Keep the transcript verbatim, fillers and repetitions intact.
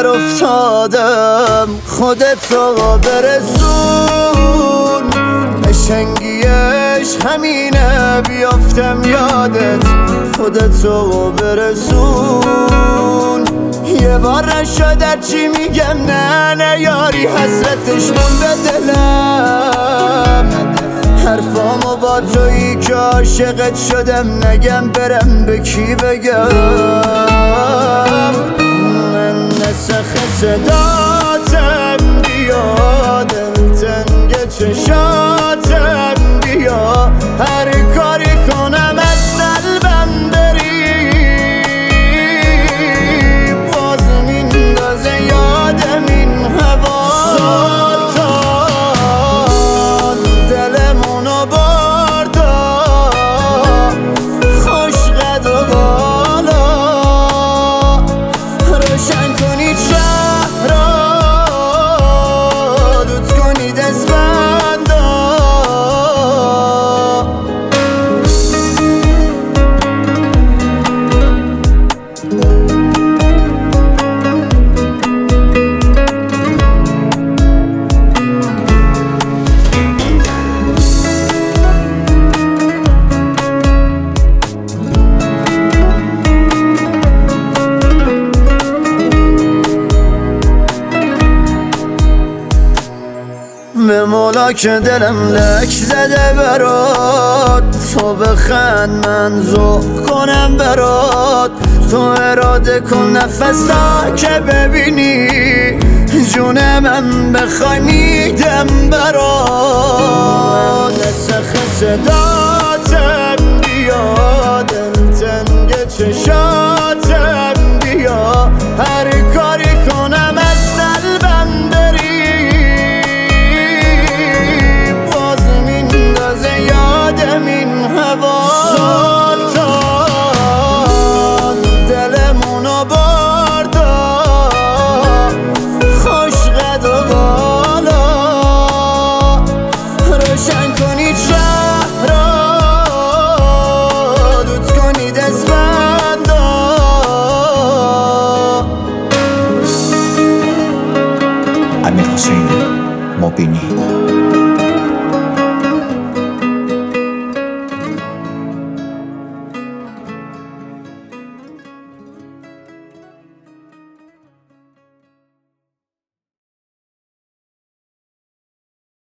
در افتادم، خودتو برسون. قشنگیش همینه بیافتم یادت، خودتو برسون. یه بار نشد چی میگم، نه نه یاری حسرتش مون به دلم. حرفامو با تویی که عاشقت شدم، نگم برم به کی بگم. من نسخ صداتم بیا، دلتنگ چشاتم بیا. هر کاری کنم از قلبم بری، باز میندازه یادم این هوا. سلطان دلمونو بردا، خوش قد و بالا. روشن کنید شهرها، دود کنید اسفندا. به مولا که دلم لک زده برات، تو بخند من ذوق کنم برات. تو اراده کن نفس تا که ببینی، جون من بخوای میدم برات. نسخ صداتم بیا، دلتنگ چشاتم بیا. هر کاری کنم از قلبم بری، یادم این هوا. سلطان دلمونو بردا، خوش قد و بالا. روشن کنید شهرها، دود کنید اسفندا. امیر حسین مبینی.